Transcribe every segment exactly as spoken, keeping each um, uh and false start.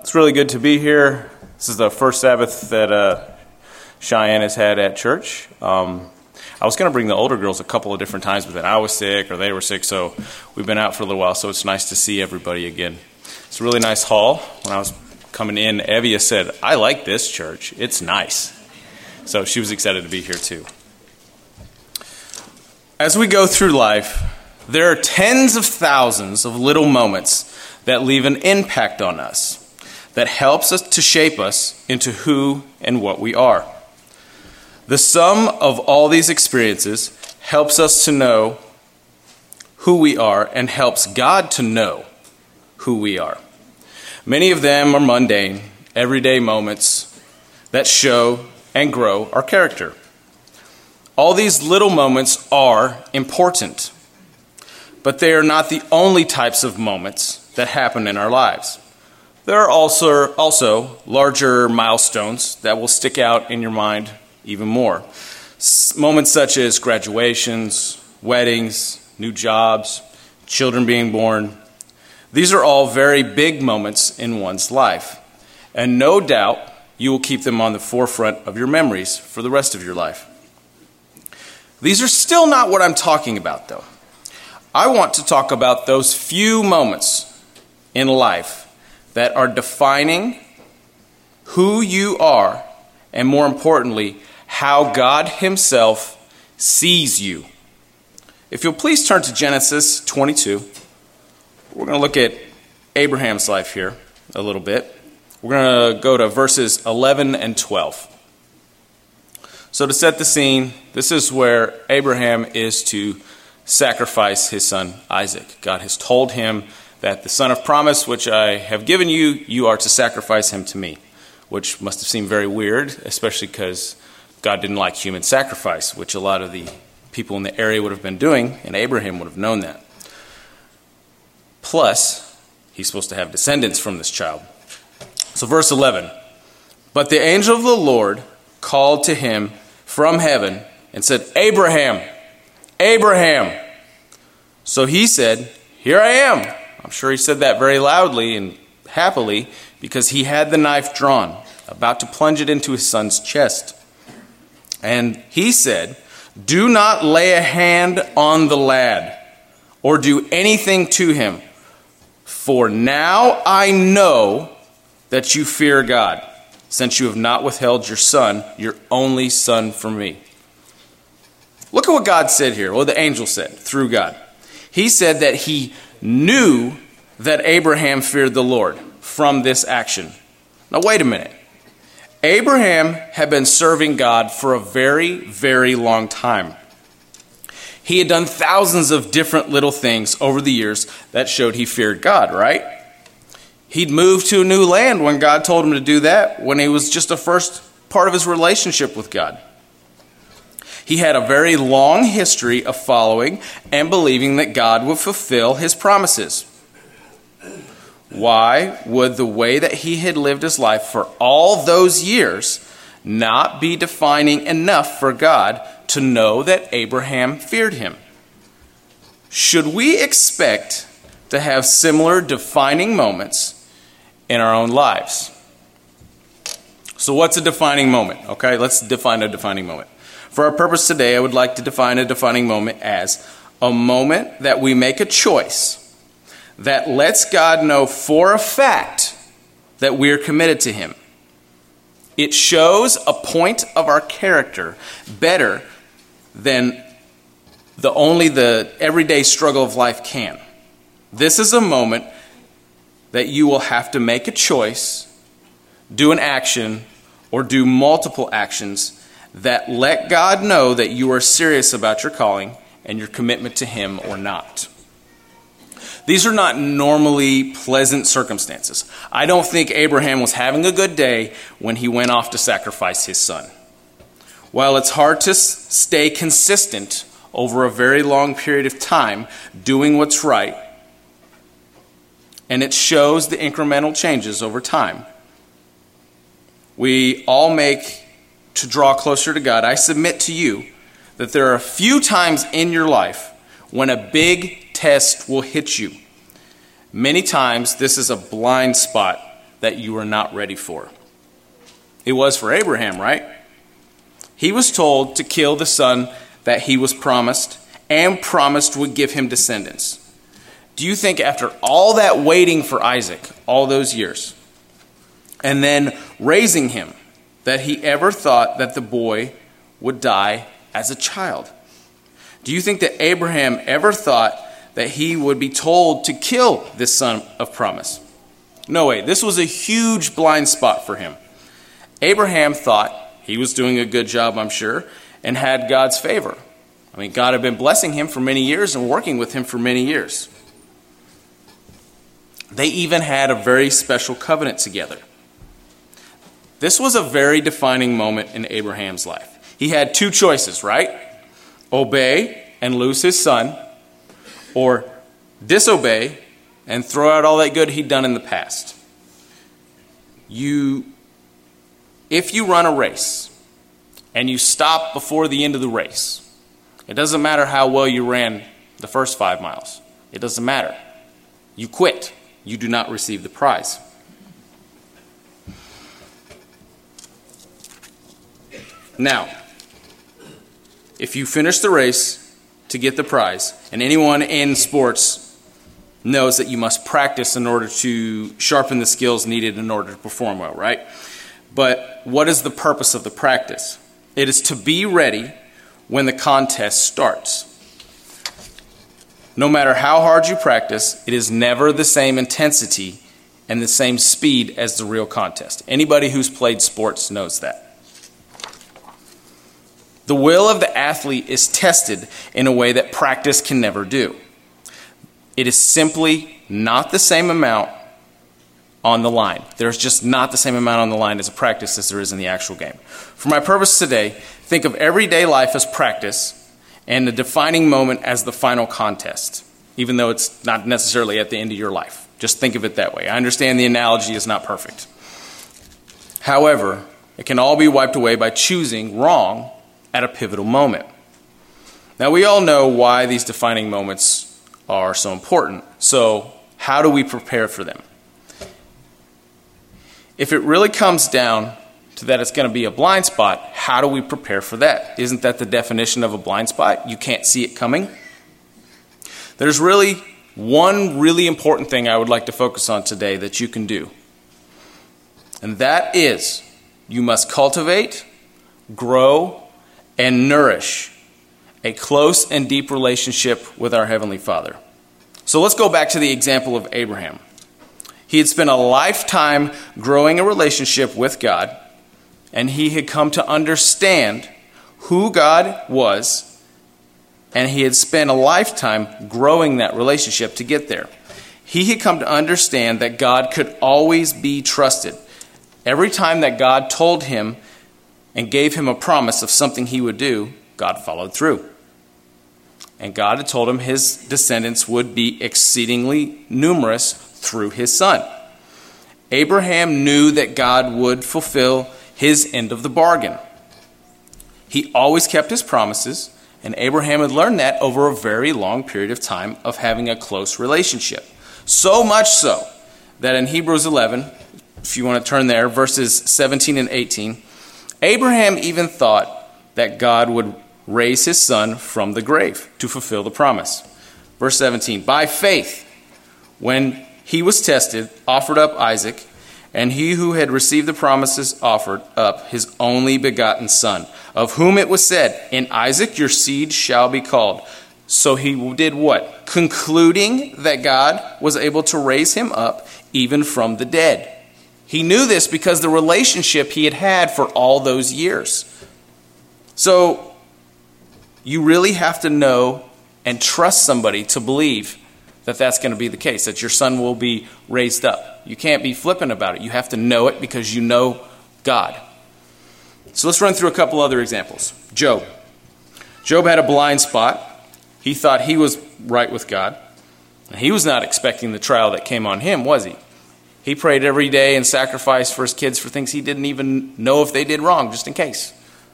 It's really good to be here. This is the first Sabbath that uh, Cheyenne has had at church. Um, I was going to bring the older girls a couple of different times, but then I was sick or they were sick, so we've been out for a little while, so it's nice to see everybody again. It's a really nice hall. When I was coming in, Evia said, "I like this church. It's nice." So she was excited to be here too. As we go through life, there are tens of thousands of little moments that leave an impact on us, that helps us to shape us into who and what we are. The sum of all these experiences helps us to know who we are and helps God to know who we are. Many of them are mundane, everyday moments that show and grow our character. All these little moments are important, but they are not the only types of moments that happen in our lives. There are also, also larger milestones that will stick out in your mind even more. S- moments such as graduations, weddings, new jobs, children being born. These are all very big moments in one's life. And no doubt you will keep them on the forefront of your memories for the rest of your life. These are still not what I'm talking about, though. I want to talk about those few moments in life that are defining who you are, and more importantly, how God Himself sees you. If you'll please turn to Genesis twenty-two, we're going to look at Abraham's life here a little bit. We're going to go to verses eleven and twelve. So to set the scene, this is where Abraham is to sacrifice his son Isaac. God has told him that the son of promise, which I have given you, you are to sacrifice him to me, which must have seemed very weird, especially because God didn't like human sacrifice, which a lot of the people in the area would have been doing, and Abraham would have known that. Plus, he's supposed to have descendants from this child. So verse eleven, "But the angel of the Lord called to him from heaven and said, 'Abraham, Abraham.' So he said, 'Here I am.'" I'm sure he said that very loudly and happily because he had the knife drawn, about to plunge it into his son's chest. And he said, "Do not lay a hand on the lad or do anything to him, for now I know that you fear God, since you have not withheld your son, your only son, from me." Look at what God said here, or the angel said through God. He said that he knew that Abraham feared the Lord from this action. Now wait a minute. Abraham had been serving God for a very, very long time. He had done thousands of different little things over the years that showed he feared God, right? He'd moved to a new land when God told him to do that, when it was just the first part of his relationship with God. He had a very long history of following and believing that God would fulfill his promises. Why would the way that he had lived his life for all those years not be defining enough for God to know that Abraham feared him? Should we expect to have similar defining moments in our own lives? So what's a defining moment? Okay, let's define a defining moment. For our purpose today, I would like to define a defining moment as a moment that we make a choice that lets God know for a fact that we're committed to Him. It shows a point of our character better than the only the everyday struggle of life can. This is a moment that you will have to make a choice, do an action, or do multiple actions that let God know that you are serious about your calling and your commitment to Him or not. These are not normally pleasant circumstances. I don't think Abraham was having a good day when he went off to sacrifice his son. While it's hard to s- stay consistent over a very long period of time doing what's right, and it shows the incremental changes over time, we all make to draw closer to God. I submit to you that there are a few times in your life when a big test will hit you. Many times this is a blind spot that you are not ready for. It was for Abraham, right? He was told to kill the son that he was promised and promised would give him descendants. Do you think after all that waiting for Isaac, all those years, and then raising him, that he ever thought that the boy would die as a child? Do you think that Abraham ever thought that he would be told to kill this son of promise? No way. This was a huge blind spot for him. Abraham thought he was doing a good job, I'm sure, and had God's favor. I mean, God had been blessing him for many years and working with him for many years. They even had a very special covenant together. This was a very defining moment in Abraham's life. He had two choices, right? Obey and lose his son, or disobey and throw out all that good he'd done in the past. You, if you run a race and you stop before the end of the race, it doesn't matter how well you ran the first five miles. It doesn't matter. You quit. You do not receive the prize. Now, if you finish the race to get the prize, and anyone in sports knows that you must practice in order to sharpen the skills needed in order to perform well, right? But what is the purpose of the practice? It is to be ready when the contest starts. No matter how hard you practice, it is never the same intensity and the same speed as the real contest. Anybody who's played sports knows that. The will of the athlete is tested in a way that practice can never do. It is simply not the same amount on the line. There's just not the same amount on the line as a practice as there is in the actual game. For my purpose today, think of everyday life as practice and the defining moment as the final contest, even though it's not necessarily at the end of your life. Just think of it that way. I understand the analogy is not perfect. However, it can all be wiped away by choosing wrong at a pivotal moment. Now, we all know why these defining moments are so important. So, how do we prepare for them? If it really comes down to that it's going to be a blind spot, how do we prepare for that? Isn't that the definition of a blind spot? You can't see it coming. There's really one really important thing I would like to focus on today that you can do. And that is, you must cultivate, grow, and nourish a close and deep relationship with our Heavenly Father. So let's go back to the example of Abraham. He had spent a lifetime growing a relationship with God, and he had come to understand who God was, and he had spent a lifetime growing that relationship to get there. He had come to understand that God could always be trusted. Every time that God told him and gave him a promise of something he would do, God followed through. And God had told him his descendants would be exceedingly numerous through his son. Abraham knew that God would fulfill his end of the bargain. He always kept his promises, and Abraham had learned that over a very long period of time of having a close relationship. So much so that in Hebrews eleven, if you want to turn there, verses seventeen and eighteen, Abraham even thought that God would raise his son from the grave to fulfill the promise. Verse seventeen, by faith, when he was tested, offered up Isaac, and he who had received the promises offered up his only begotten son, of whom it was said, in Isaac your seed shall be called. So he did what? Concluding that God was able to raise him up even from the dead. He knew this because the relationship he had had for all those years. So you really have to know and trust somebody to believe that that's going to be the case, that your son will be raised up. You can't be flippant about it. You have to know it because you know God. So let's run through a couple other examples. Job. Job had a blind spot. He thought he was right with God. And he was not expecting the trial that came on him, was he? He prayed every day and sacrificed for his kids for things he didn't even know if they did wrong, just in case.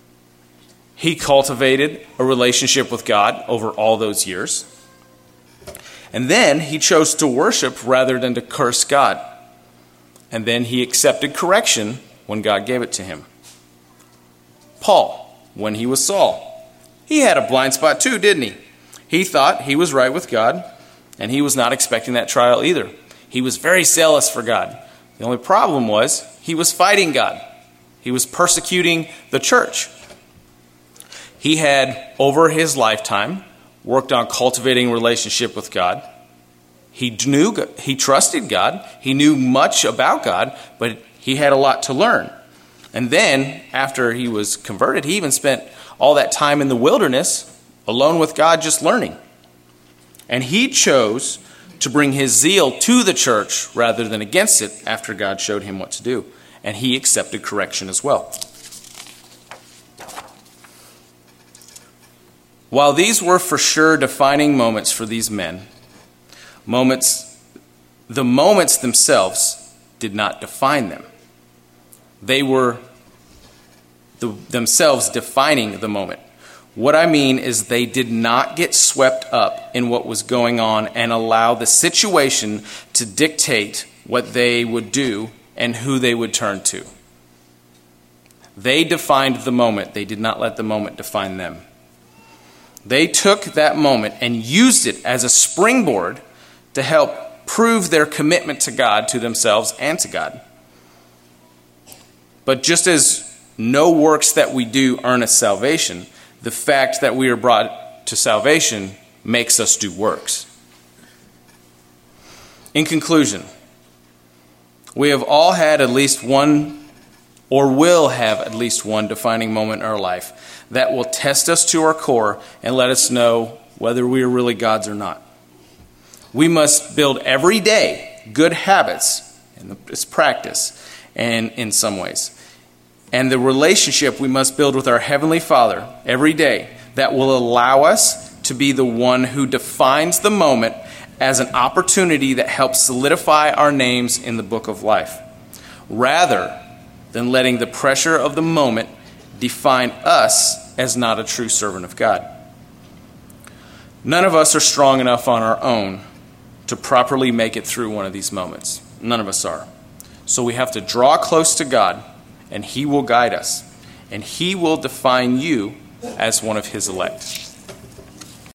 He cultivated a relationship with God over all those years. And then he chose to worship rather than to curse God. and then he accepted correction when God gave it to him. Paul, when he was Saul, he had a blind spot too, didn't he? He thought he was right with God, and he was not expecting that trial either. He was very zealous for God. The only problem was he was fighting God. He was persecuting the church. He had, over his lifetime, worked on cultivating a relationship with God. He knew, he trusted God. He knew much about God, but he had a lot to learn. And then, after he was converted, he even spent all that time in the wilderness, alone with God, just learning. And he chose to bring his zeal to the church rather than against it after God showed him what to do. And he accepted correction as well. While these were for sure defining moments for these men, moments, the moments themselves did not define them. They were the, themselves defining the moment. What I mean is they did not get swept up in what was going on and allow the situation to dictate what they would do and who they would turn to. They defined the moment. They did not let the moment define them. They took that moment and used it as a springboard to help prove their commitment to God, to themselves, and to God. But just as no works that we do earn us salvation, the fact that we are brought to salvation makes us do works. In conclusion, we have all had at least one, or will have at least one defining moment in our life that will test us to our core and let us know whether we are really God's or not. We must build every day good habits in this practice and in some ways. And the relationship we must build with our Heavenly Father every day that will allow us to be the one who defines the moment as an opportunity that helps solidify our names in the book of life, rather than letting the pressure of the moment define us as not a true servant of God. None of us are strong enough on our own to properly make it through one of these moments. None of us are. So we have to draw close to God, and He will guide us, and He will define you as one of His elect.